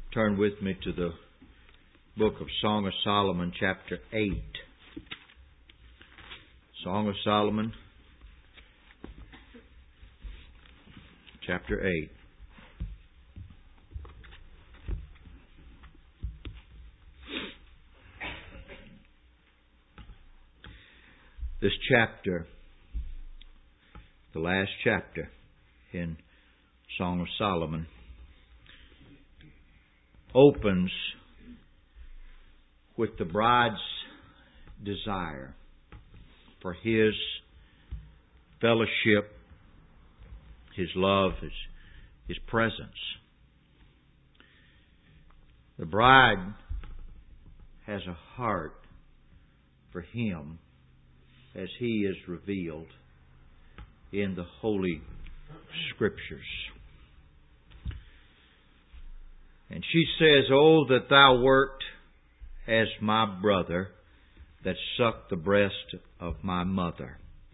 Turn with me to the book of Song of Solomon, chapter 8. Song of Solomon, chapter 8. This chapter, the last chapter in Song of Solomon, opens with the bride's desire for his fellowship, his love, his presence. The bride has a heart for him as he is revealed in the Holy Scriptures. And she says, "Oh, that thou wert as my brother that sucked the breast of my mother."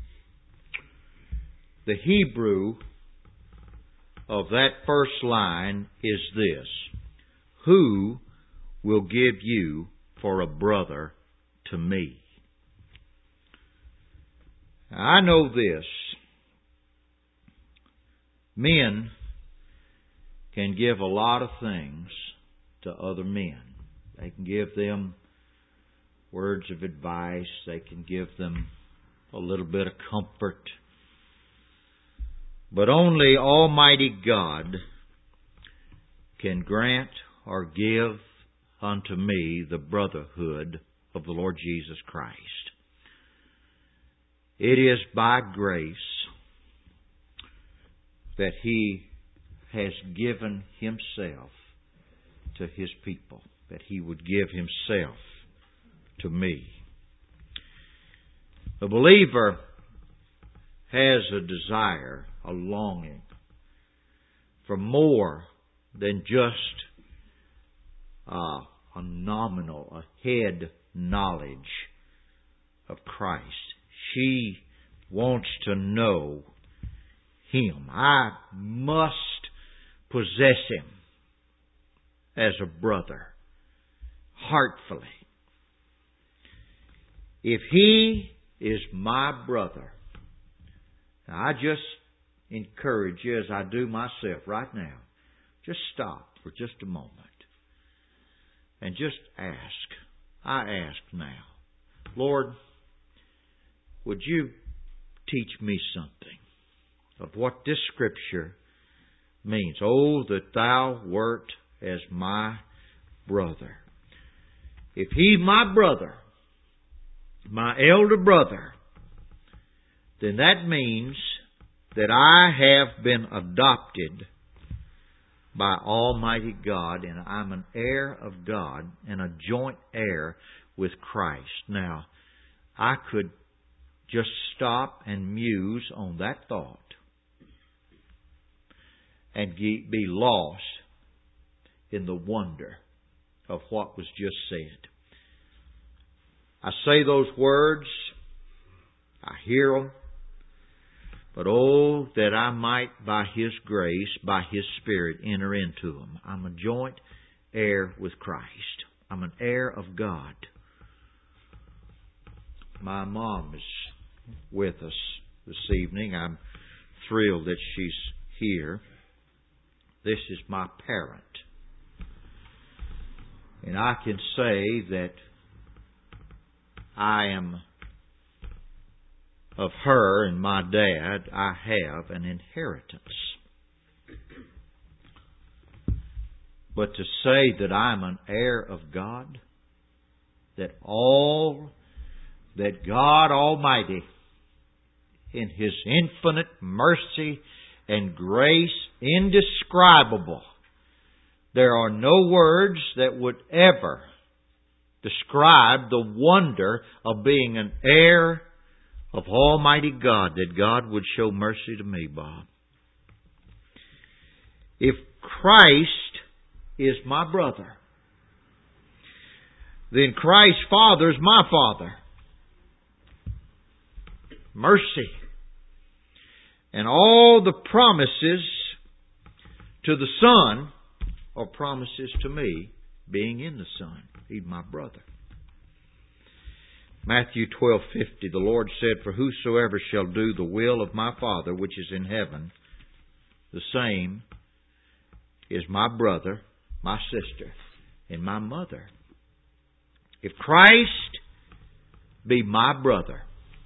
The Hebrew of that first line is this: "Who will give you for a brother to me?" I know this. Men can give a lot of things to other men. They can give them words of advice. They can give them a little bit of comfort. But only Almighty God can grant or give unto me the brotherhood of the Lord Jesus Christ. It is by grace that He has given Himself to His people, that He would give Himself to me. The believer has a desire, a longing for more than just a nominal, a head knowledge of Christ. She wants to know Him. I must possess Him as a brother, heartfully. If He is my brother, I just encourage you, as I do myself right now, just stop for just a moment and just ask. I ask now, Lord, would you teach me something of what this Scripture means? Oh, that thou wert as my brother. If He's my brother, my elder brother, then that means that I have been adopted by Almighty God, and I'm an heir of God and a joint heir with Christ. Now, I could just stop and muse on that thought and be lost in the wonder of what was just said. I say those words, I hear them, but oh, that I might, by His grace, by His Spirit, enter into them. I'm a joint heir with Christ. I'm an heir of God. My mom is with us this evening. I'm thrilled that she's here. This is my parent. And I can say that I am of her and my dad. I have an inheritance. But to say that I'm an heir of God, that God Almighty, in His infinite mercy and grace indescribable, there are no words that would ever describe the wonder of being an heir of Almighty God, that God would show mercy to me, Bob. If Christ is my brother, then Christ's Father is my Father. Mercy and all the promises to the Son or promises to me being in the Son. He's my brother. Matthew 12:50, the Lord said, "For whosoever shall do the will of my Father which is in heaven, the same is my brother, my sister, and my mother." If Christ be my brother,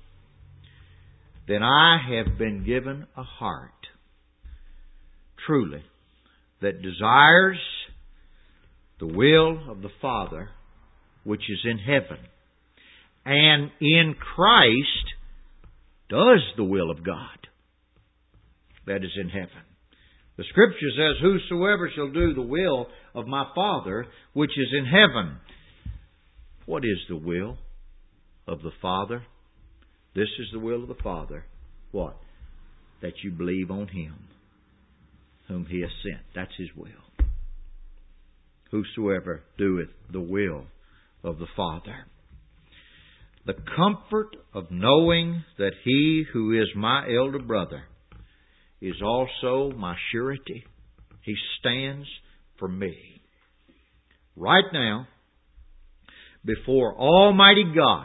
then I have been given a heart, truly, that desires the will of the Father which is in heaven, and in Christ does the will of God that is in heaven. The Scripture says, "Whosoever shall do the will of my Father which is in heaven." What is the will of the Father? This is the will of the Father. What? That you believe on Him whom He has sent. That's His will. Whosoever doeth the will of the Father. The comfort of knowing that He who is my elder brother is also my surety. He stands for me. Right now, before Almighty God,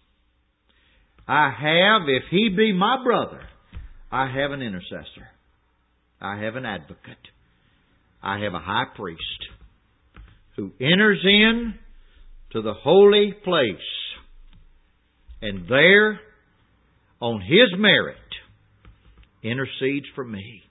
I have, if He be my brother, I have an intercessor. I have an advocate. I have a high priest who enters in to the holy place, and there, on His merit, intercedes for me.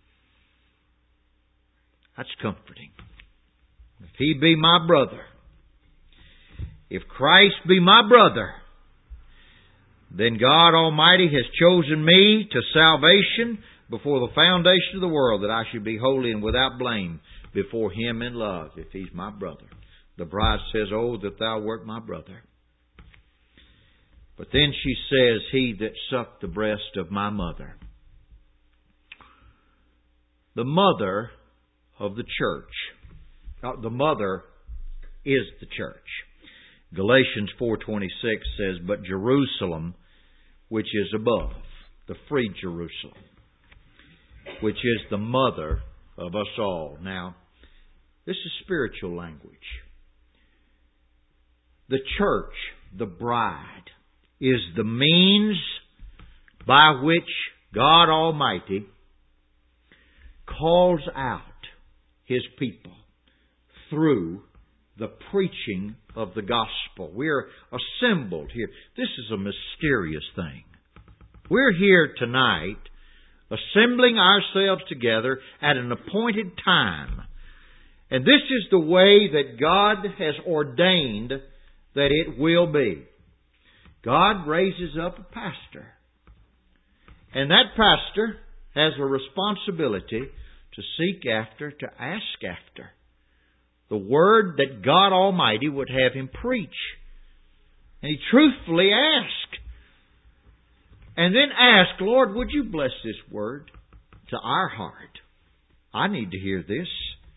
That's comforting. If He be my brother, if Christ be my brother, then God Almighty has chosen me to salvation before the foundation of the world, that I should be holy and without blame before Him in love, if He's my brother. The bride says, "Oh, that thou wert my brother." But then she says, "He that sucked the breast of my mother." The mother of the church. The mother is the church. Galatians 4:26 says, "But Jerusalem, which is above," the free Jerusalem, which is the mother of us all. Now, this is spiritual language. The church, the bride, is the means by which God Almighty calls out His people through the preaching of the gospel. We're assembled here. This is a mysterious thing. We're here tonight assembling ourselves together at an appointed time. And this is the way that God has ordained that it will be. God raises up a pastor. And that pastor has a responsibility to seek after, to ask after the Word that God Almighty would have him preach. And he truthfully asked. And then ask, "Lord, would you bless this Word to our heart? I need to hear this."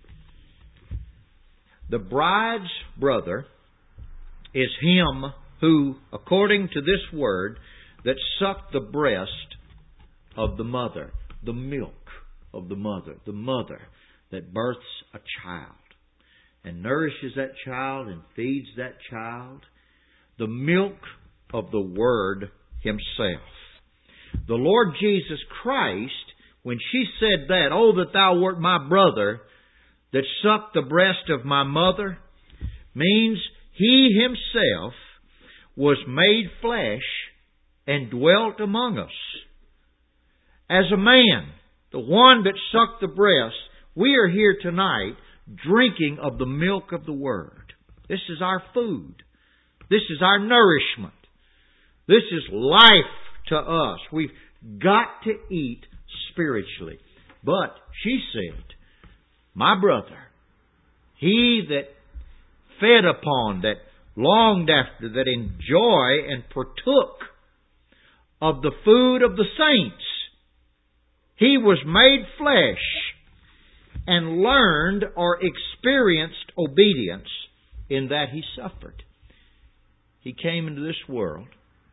The bride's brother is him who, according to this Word, that sucked the breast of the mother, the milk of the mother that births a child and nourishes that child and feeds that child, the milk of the Word Himself. The Lord Jesus Christ, when she said that, "Oh, that thou wert my brother, that sucked the breast of my mother," means He Himself was made flesh and dwelt among us. As a man, the one that sucked the breast, we are here tonight drinking of the milk of the Word. This is our food. This is our nourishment. This is life to us. We've got to eat spiritually. But she said, "My brother, he that fed upon, that longed after, that enjoyed and partook of the food of the saints, he was made flesh and learned or experienced obedience in that he suffered." He came into this world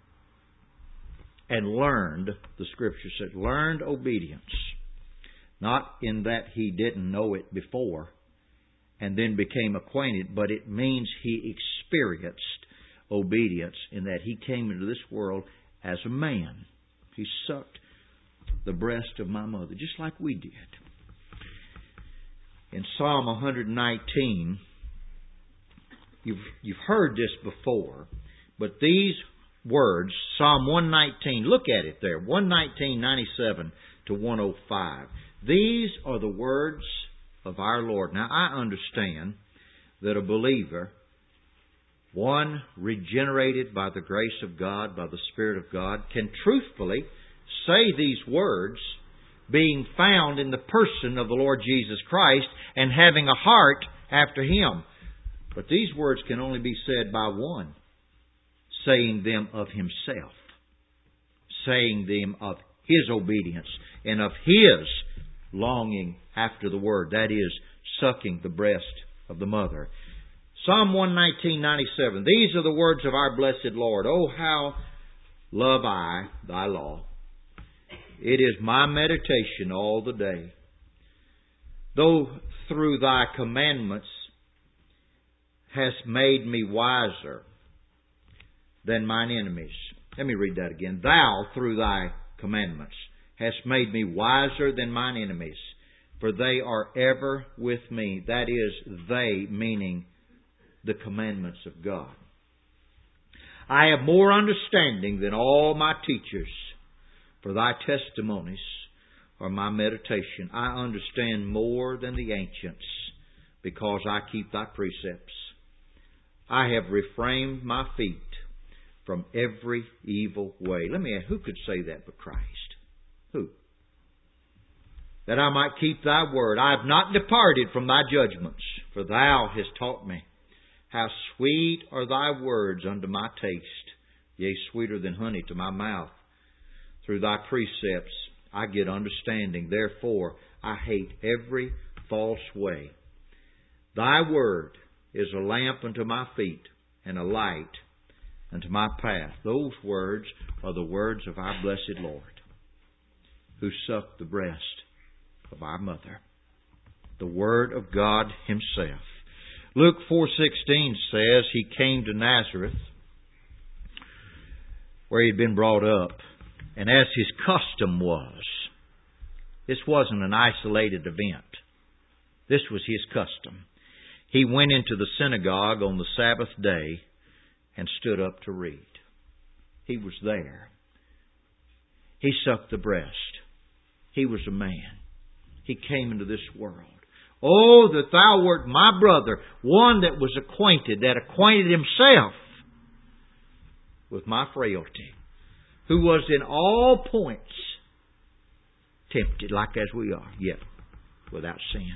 and learned, the Scripture said, learned obedience. Not in that he didn't know it before, and then became acquainted, but it means he experienced obedience in that he came into this world as a man. He sucked the breast of my mother, just like we did. In Psalm 119, you've heard this before, but these words, Psalm 119, look at it there, 119:97 to 105. These are the words of our Lord. Now, I understand that a believer, one regenerated by the grace of God, by the Spirit of God, can truthfully say these words, being found in the person of the Lord Jesus Christ and having a heart after Him. But these words can only be said by one, saying them of himself, saying them of his obedience and of his longing after the Word, that is, sucking the breast of the mother. Psalm 119:97. These are the words of our blessed Lord. Oh, how love I thy law. It is my meditation all the day. Though through thy commandments hast made me wiser than mine enemies. Let me read that again. Thou, through thy commandments, hast made me wiser than mine enemies, for they are ever with me. That is, they, meaning the commandments of God. I have more understanding than all my teachers, for thy testimonies are my meditation. I understand more than the ancients, because I keep thy precepts. I have refrained my feet from every evil way. Let me ask, who could say that but Christ? Who? That I might keep thy word. I have not departed from thy judgments, for thou hast taught me. How sweet are thy words unto my taste, yea, sweeter than honey to my mouth. Through thy precepts I get understanding. Therefore I hate every false way. Thy word is a lamp unto my feet and a light unto my path. Those words are the words of our blessed Lord, who sucked the breast of our mother. The Word of God Himself. Luke 4:16 says He came to Nazareth, where He had been brought up, and as His custom was, this wasn't an isolated event. This was His custom. He went into the synagogue on the Sabbath day and stood up to read. He was there. He sucked the breast. He was a man. He came into this world. Oh, that thou wert my brother, one that was acquainted himself with my frailty, who was in all points tempted like as we are, yet without sin.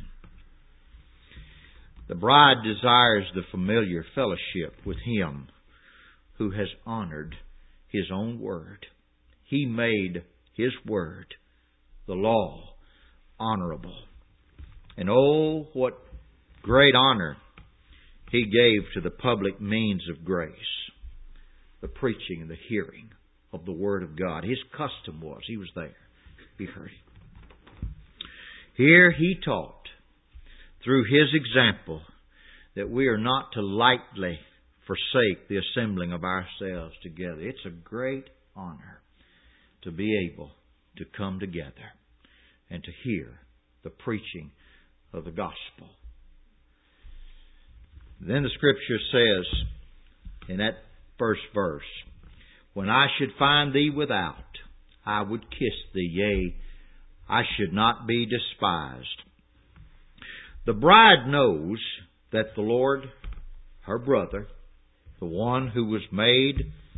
The bride desires the familiar fellowship with Him who has honored His own Word. He made His Word, the law, honorable. And oh, what great honor He gave to the public means of grace, the preaching and the hearing of the Word of God. His custom was, He was there. Be heard. Here He taught, through His example, that we are not to lightly forsake the assembling of ourselves together. It's a great honor to be able to come together and to hear the preaching of the gospel. Then the Scripture says in that first verse, when I should find thee without, I would kiss thee, yea, I should not be despised. The bride knows that the Lord, her brother, the one who was made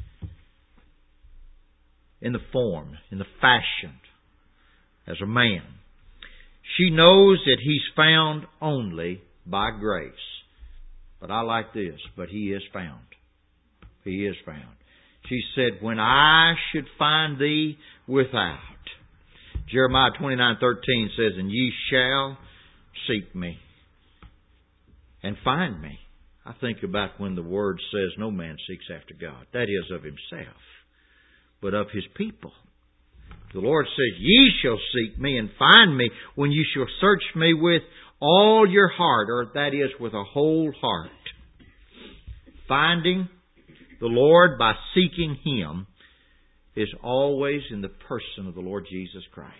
in the form, in the fashion, as a man, she knows that He's found only by grace. But I like this, but He is found. He is found. She said, when I should find thee without. Jeremiah 29:13 says, and ye shall seek me and find me. I think about when the Word says no man seeks after God. That is of himself, but of His people. The Lord says, ye shall seek me and find me when you shall search me with all your heart, or that is, with a whole heart. Finding the Lord by seeking Him is always in the person of the Lord Jesus Christ.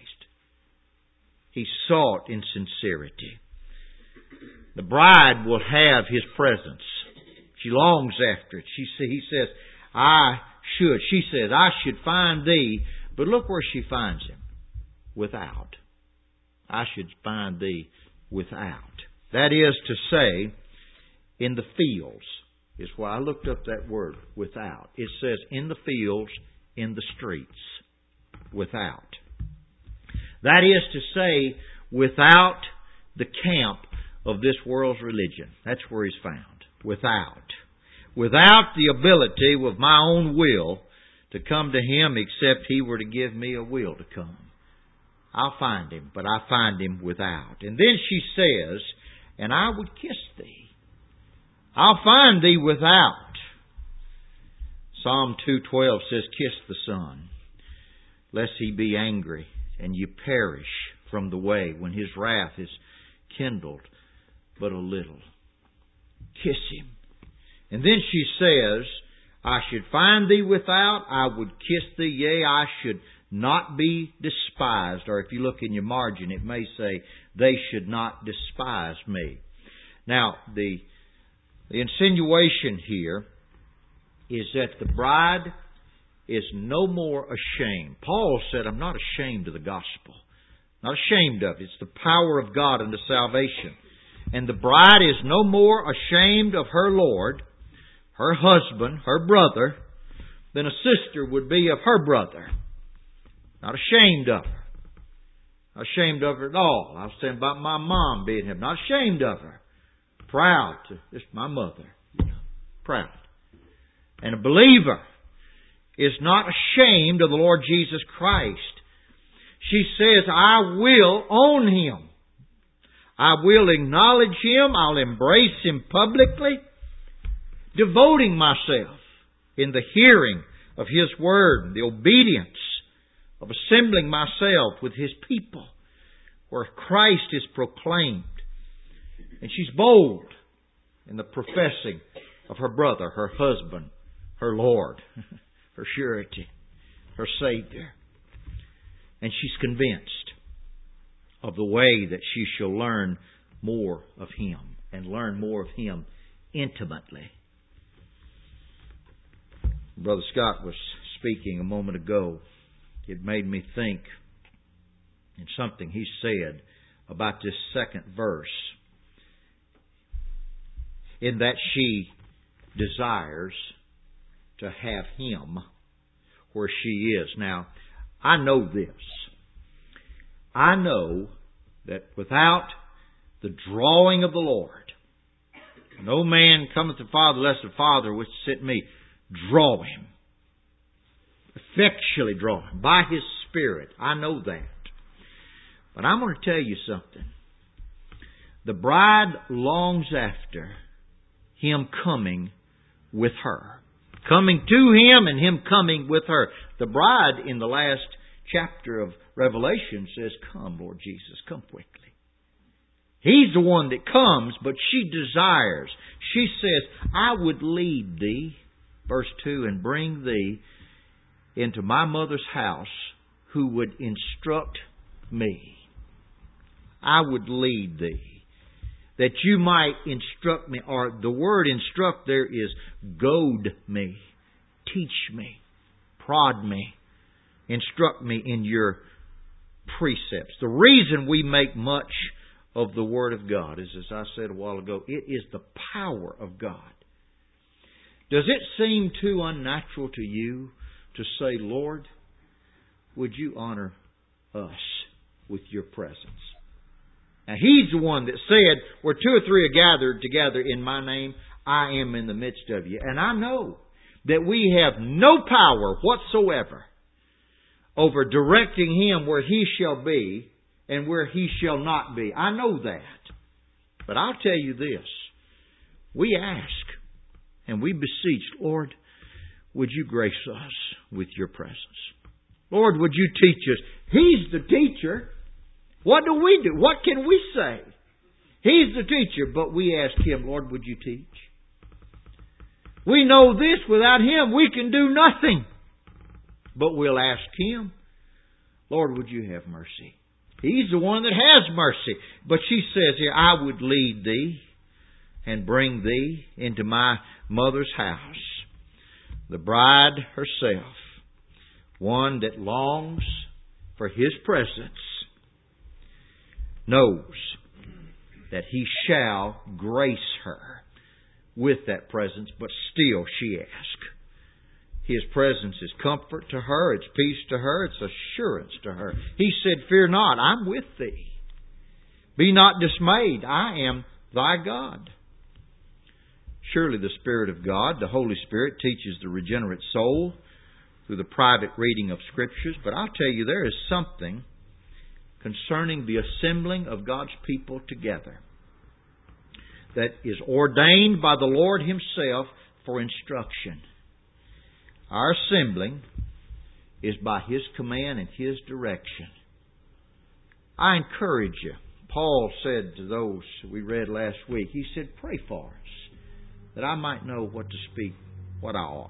He sought in sincerity. The bride will have His presence. She longs after it. He says, she says, I should find Thee. But look where she finds Him. Without. I should find Thee without. That is to say, in the fields. Is why I looked up that word, without. It says in the fields, in the streets. Without. That is to say, without the camp of this world's religion. That's where He's found. Without. Without the ability with my own will to come to Him, except He were to give me a will to come. I'll find Him, but I find Him without. And then she says, and I would kiss Thee. I'll find Thee without. Psalm 2:12 says, kiss the Son, lest He be angry, and you perish from the way when His wrath is kindled but a little. Kiss Him. And then she says, I should find Thee without, I would kiss Thee, yea, I should not be despised. Or if you look in your margin, it may say, they should not despise me. Now, the insinuation here is that the bride is no more ashamed. Paul said, I'm not ashamed of the gospel. Not ashamed of it. It's the power of God unto salvation. And the bride is no more ashamed of her Lord, her husband, her brother, than a sister would be of her brother. Not ashamed of her. Not ashamed of her at all. I was saying about my mom being here. Not ashamed of her. Proud to just my mother. Proud. And a believer is not ashamed of the Lord Jesus Christ. She says, I will own Him. I will acknowledge Him. I'll embrace Him publicly, devoting myself in the hearing of His Word, the obedience of assembling myself with His people, where Christ is proclaimed. And she's bold in the professing of her brother, her husband, her Lord, her surety, her Savior. And she's convinced of the way that she shall learn more of Him, and learn more of Him intimately. Brother Scott was speaking a moment ago. It made me think in something he said about this second verse, in that she desires to have Him where she is. Now, I know this. I know that without the drawing of the Lord, no man cometh to the Father unless the Father which sent me draw him. Effectually draw him by His Spirit. I know that. But I'm going to tell you something. The bride longs after Him coming with her. Coming to Him and Him coming with her. The bride in the last chapter of Revelation says, come, Lord Jesus, come quickly. He's the one that comes, but she desires. She says, I would lead Thee, verse 2, and bring Thee into my mother's house, who would instruct me. I would lead Thee, that You might instruct me. Or the word instruct there is goad me, teach me, prod me, instruct me in Your precepts. The reason we make much of the Word of God is, as I said a while ago, it is the power of God. Does it seem too unnatural to you to say, Lord, would You honor us with Your presence? Now, He's the one that said, where two or three are gathered together in My name, I am in the midst of you. And I know that we have no power whatsoever over directing Him where He shall be and where He shall not be. I know that. But I'll tell you this. We ask and we beseech, Lord, would You grace us with Your presence? Lord, would You teach us? He's the teacher. What do we do? What can we say? He's the teacher, but we ask Him, Lord, would you teach? We know this, without Him we can do nothing. But we'll ask Him, Lord, would you have mercy? He's the one that has mercy. But she says here, I would lead thee and bring thee into my mother's house. The bride herself, one that longs for His presence, knows that He shall grace her with that presence, but still she asks. His presence is comfort to her, it's peace to her, it's assurance to her. He said, fear not, I'm with thee. Be not dismayed, I am thy God. Surely the Spirit of God, the Holy Spirit, teaches the regenerate soul through the private reading of Scriptures. But I'll tell you, there is something concerning the assembling of God's people together that is ordained by the Lord Himself for instruction. Our assembling is by His command and His direction. I encourage you. Paul said to those we read last week, he said, pray for us, that I might know what to speak, what I ought.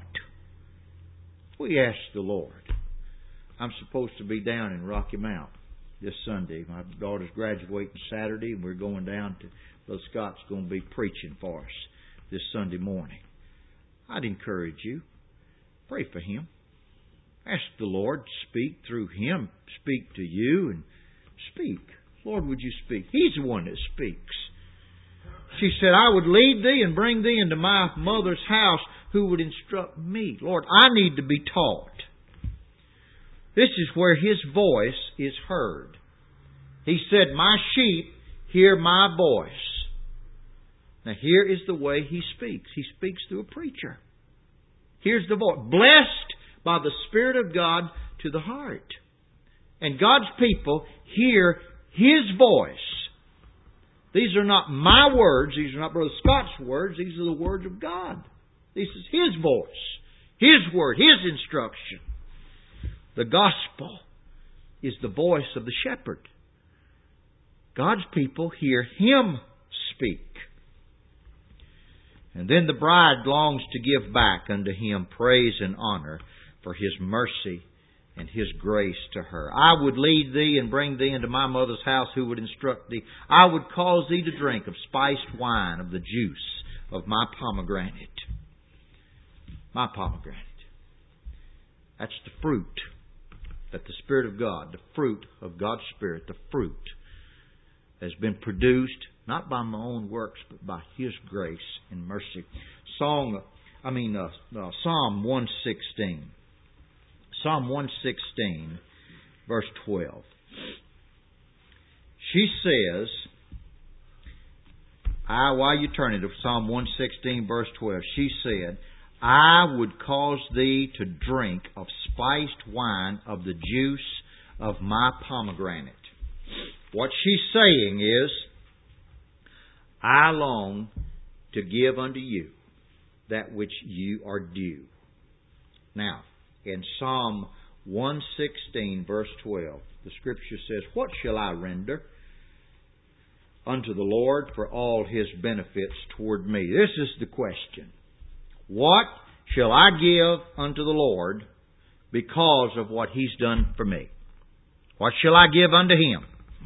We ask the Lord. I'm supposed to be down in Rocky Mount this Sunday. My daughter's graduating Saturday, and we're going down to Brother Scott's going to be preaching for us this Sunday morning. I'd encourage you. Pray for him. Ask the Lord to speak through him. Speak to you and speak. Lord, would you speak? He's the one that speaks. She said, I would lead thee and bring thee into my mother's house who would instruct me. Lord, I need to be taught. This is where His voice is heard. He said, my sheep hear my voice. Now here is the way He speaks. He speaks through a preacher. Here's the voice. Blessed by the Spirit of God to the heart. And God's people hear His voice. These are not my words. These are not Brother Scott's words. These are the words of God. This is His voice. His word. His instruction. The gospel is the voice of the shepherd. God's people hear Him speak. And then the bride longs to give back unto Him praise and honor for His mercy and His grace to her. I would lead thee and bring thee into my mother's house who would instruct thee. I would cause thee to drink of spiced wine of the juice of my pomegranate. My pomegranate. That's the fruit that the Spirit of God, the fruit of God's Spirit, the fruit has been produced not by my own works, but by His grace and mercy. Psalm 116. Psalm 116, verse 12. She says, while you turn it to Psalm 116, verse 12, she said, I would cause thee to drink of spiced wine of the juice of my pomegranate. What she's saying is, I long to give unto you that which you are due. Now, in Psalm 116, verse 12, the Scripture says, what shall I render unto the Lord for all His benefits toward me? This is the question. What shall I give unto the Lord because of what He's done for me? What shall I give unto Him?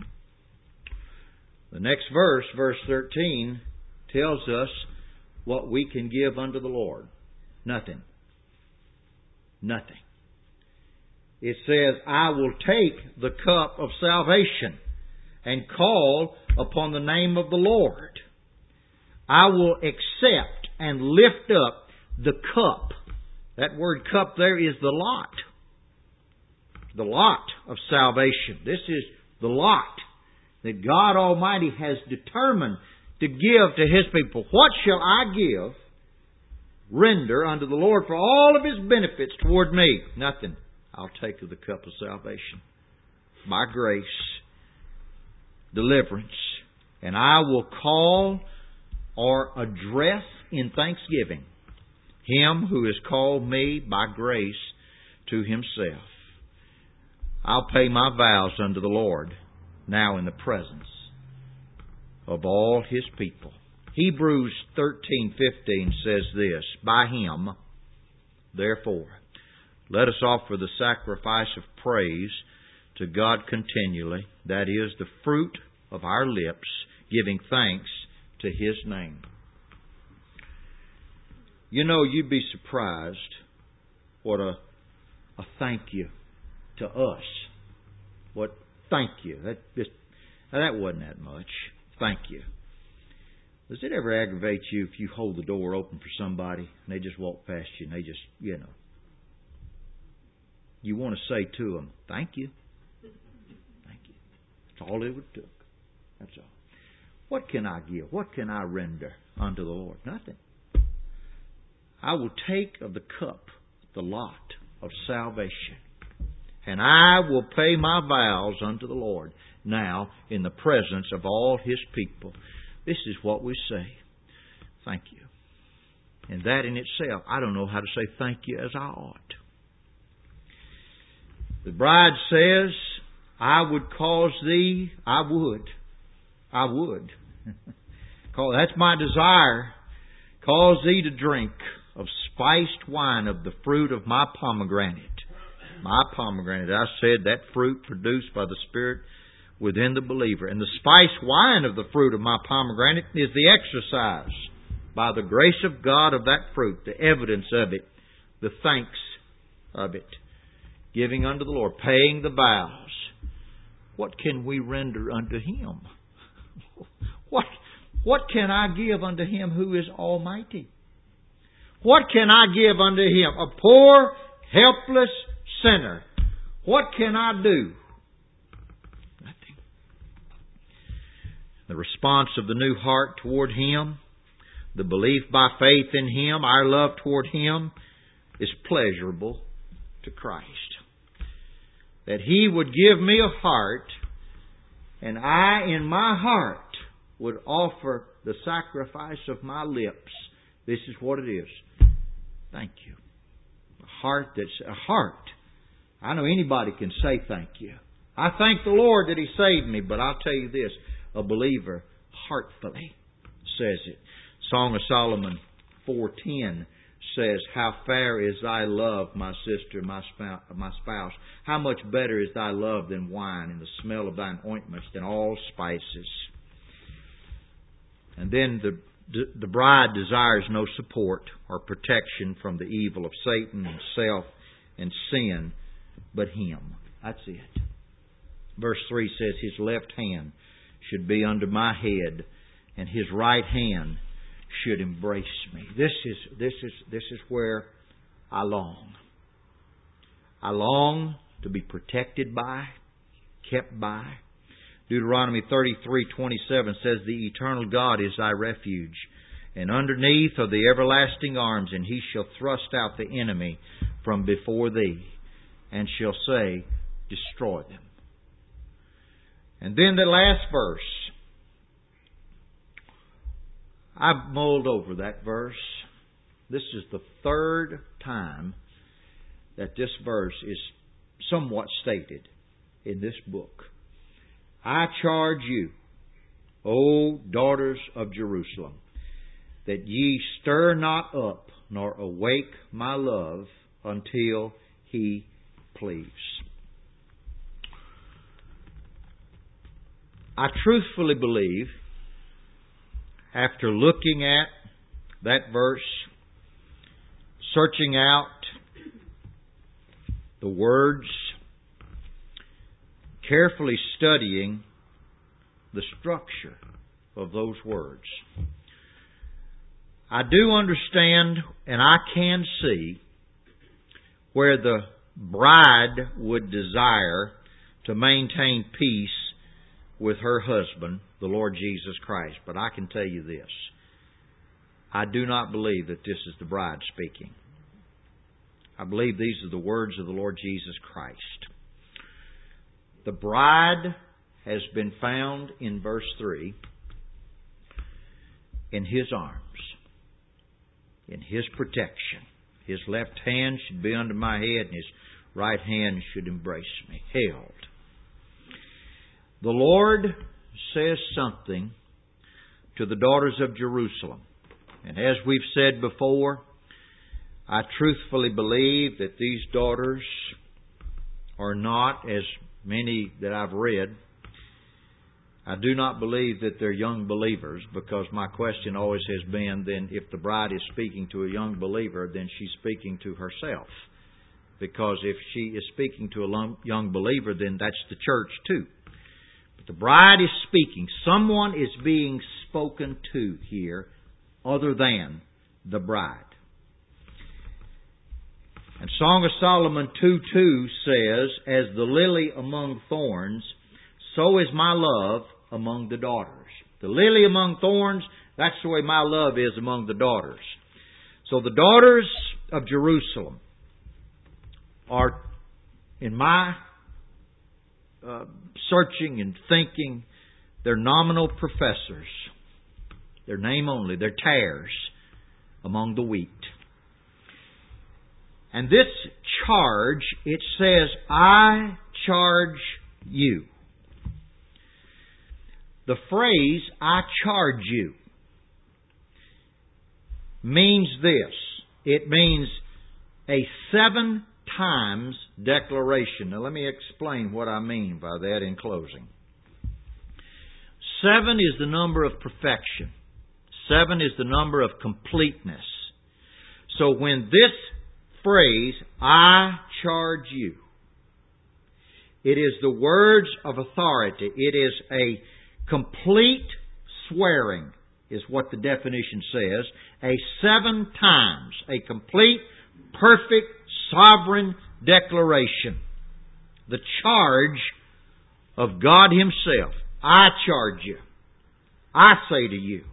The next verse, verse 13, tells us what we can give unto the Lord. Nothing. Nothing. It says, I will take the cup of salvation and call upon the name of the Lord. I will accept and lift up the cup. That word cup there is the lot. The lot of salvation. This is the lot that God Almighty has determined to give to His people. What shall I give, render unto the Lord for all of His benefits toward me? Nothing. I'll take of the cup of salvation. My grace, deliverance. And I will call or address in thanksgiving Him who has called me by grace to Himself. I'll pay my vows unto the Lord now in the presence of all His people. Hebrews 13:15 says this, By Him, therefore, let us offer the sacrifice of praise to God continually, that is, the fruit of our lips, giving thanks to His name. You know, you'd be surprised what a thank you to us. What thank you. That wasn't that much. Thank you. Does it ever aggravate you if you hold the door open for somebody and they just walk past you and they just, you want to say to them, thank you. Thank you. That's all it would take. That's all. What can I give? What can I render unto the Lord? Nothing. I will take of the cup the lot of salvation, and I will pay my vows unto the Lord now in the presence of all His people. This is what we say. Thank you. And that in itself, I don't know how to say thank you as I ought. The bride says, I would cause thee, I would. That's my desire. Cause thee to drink of spiced wine of the fruit of my pomegranate. My pomegranate. I said that fruit produced by the Spirit within the believer. And the spiced wine of the fruit of my pomegranate is the exercise by the grace of God of that fruit, the evidence of it, the thanks of it, giving unto the Lord, paying the vows. What can we render unto Him? What can I give unto Him who is almighty? What can I give unto Him? A poor, helpless sinner. What can I do? Nothing. The response of the new heart toward Him, the belief by faith in Him, our love toward Him, is pleasurable to Christ. That He would give me a heart, and I in my heart would offer the sacrifice of my lips. This is what it is. Thank you. A heart that's a heart. I know anybody can say thank you. I thank the Lord that He saved me, but I'll tell you this, a believer heartfully says it. Song of Solomon 4:10 says, How fair is thy love, my sister, my spouse. How much better is thy love than wine, and the smell of thine ointments than all spices. And then the bride desires no support or protection from the evil of Satan and self and sin, but Him. That's it. Verse 3 says, His left hand should be under my head, and His right hand should embrace me. This is where I long. I long to be protected by, kept by. Deuteronomy 33:27 says, The eternal God is thy refuge, and underneath are the everlasting arms, and He shall thrust out the enemy from before thee, and shall say, Destroy them. And then the last verse. I've mulled over that verse. This is the third time that this verse is somewhat stated in this book. I charge you, O daughters of Jerusalem, that ye stir not up nor awake my love until He please. I truthfully believe, after looking at that verse, searching out the words, carefully studying the structure of those words, I do understand and I can see where the bride would desire to maintain peace with her husband, the Lord Jesus Christ. But I can tell you this, I do not believe that this is the bride speaking. I believe these are the words of the Lord Jesus Christ. The bride has been found in verse 3 in His arms, in His protection. His left hand should be under my head, and His right hand should embrace me, held. The Lord says something to the daughters of Jerusalem. And as we've said before, I truthfully believe that these daughters are not, as many that I've read, I do not believe that they're young believers, because my question always has been, then if the bride is speaking to a young believer, then she's speaking to herself. Because if she is speaking to a young believer, then that's the church too. But the bride is speaking. Someone is being spoken to here other than the bride. And Song of Solomon 2:2 says, "As the lily among thorns, so is my love among the daughters." The lily among thorns, that's the way my love is among the daughters. So the daughters of Jerusalem are, in my searching and thinking, they're nominal professors. They're name only. They're tares among the wheat. And this charge, it says, "I charge you." The phrase, "I charge you," means this. It means a 7 times declaration. Now let me explain what I mean by that in closing. 7 is the number of perfection. 7 is the number of completeness. So when this phrase, "I charge you," it is the words of authority. It is a complete swearing, is what the definition says. A 7 times, a complete, perfect, sovereign declaration. The charge of God Himself. I charge you. I say to you,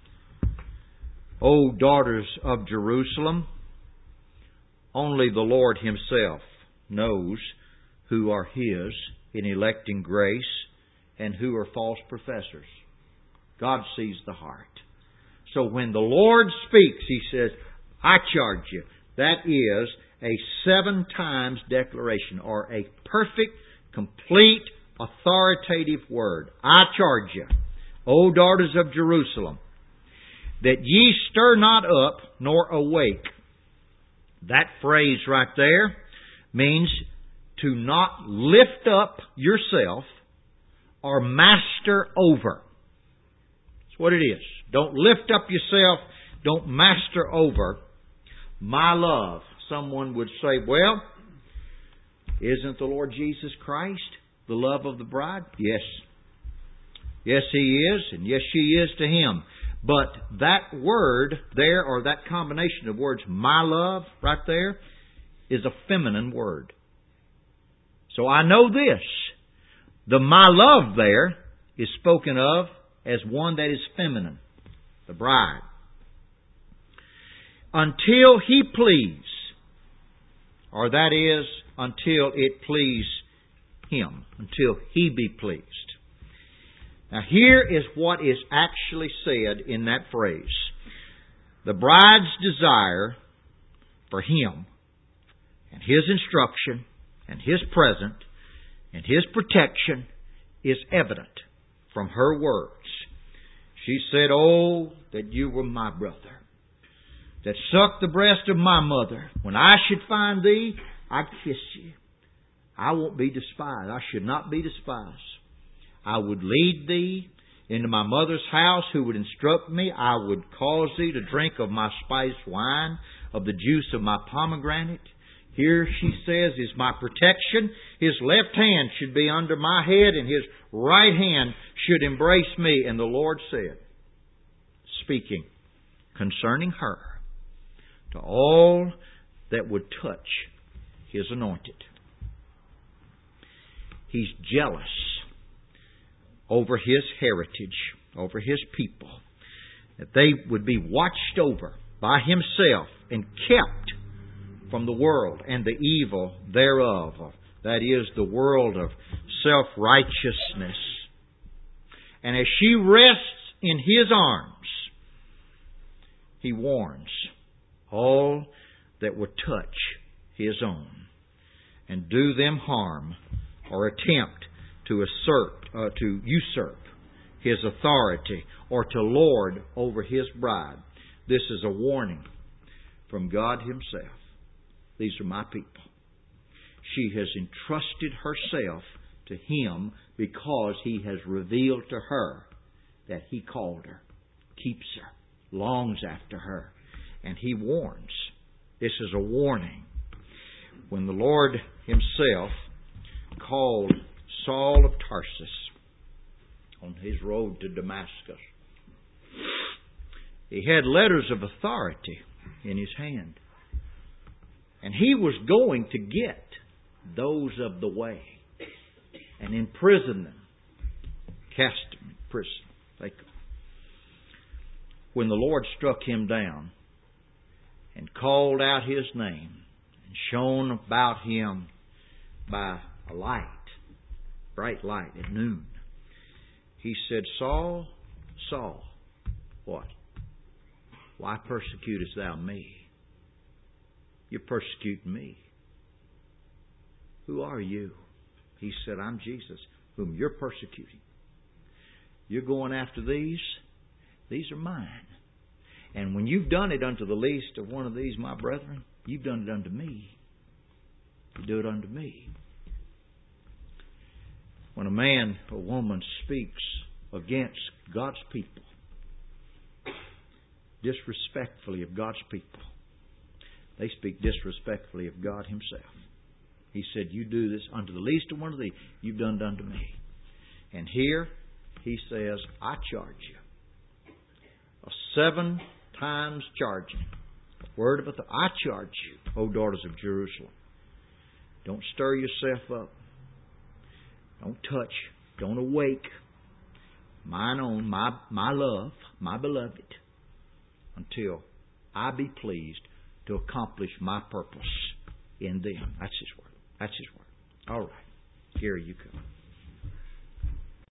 O daughters of Jerusalem, only the Lord Himself knows who are His in electing grace and who are false professors. God sees the heart. So when the Lord speaks, He says, "I charge you." That is a 7 times declaration, or a perfect, complete, authoritative word. "I charge you, O daughters of Jerusalem, that ye stir not up nor awake." That phrase right there means to not lift up yourself or master over. That's what it is. Don't lift up yourself. Don't master over my love. Someone would say, "Well, isn't the Lord Jesus Christ the love of the bride?" Yes. Yes, He is, and yes, she is to Him. But that word there, or that combination of words, "my love," right there, is a feminine word. So I know this. The "my love" there is spoken of as one that is feminine, the bride. Until He please, or that is, until it please Him, until He be pleased. Now here is what is actually said in that phrase. The bride's desire for Him and His instruction and His presence and His protection is evident from her words. She said, "Oh, that you were my brother, that sucked the breast of my mother. When I should find thee, I'd kiss you. I won't be despised. I should not be despised. I would lead thee into my mother's house, who would instruct me. I would cause thee to drink of my spiced wine, of the juice of my pomegranate." Here, she says, is my protection. His left hand should be under my head, and His right hand should embrace me. And the Lord said, speaking concerning her, to all that would touch His anointed, He's jealous over His heritage, over His people, that they would be watched over by Himself and kept from the world and the evil thereof. That is, the world of self-righteousness. And as she rests in His arms, He warns all that would touch His own and do them harm or attempt to usurp His authority or to lord over His bride. This is a warning from God Himself. These are my people. She has entrusted herself to Him because He has revealed to her that He called her, keeps her, longs after her, and He warns. This is a warning. When the Lord Himself called Saul of Tarsus on his road to Damascus, He had letters of authority in his hand. And he was going to get those of the way and imprison them, cast them in prison. When the Lord struck him down and called out his name and shone about him by a light, bright light at noon, He said, Saul, Saul, what? Why persecutest thou me? You're persecuting me. Who are you? He said, I'm Jesus, whom you're persecuting. You're going after these? These are mine. And when you've done it unto the least of one of these, my brethren, you've done it unto me. You do it unto me. When a man or woman speaks against God's people, disrespectfully of God's people, they speak disrespectfully of God Himself. He said, you do this unto the least of one of these, you've done it unto me. And here He says, I charge you. A 7 times charging. A word of authority. I charge you, O daughters of Jerusalem. Don't stir yourself up. Don't touch. Don't awake. Mine own, my love, my beloved, until I be pleased to accomplish my purpose in them. That's His word. That's His word. All right. Gary, you come.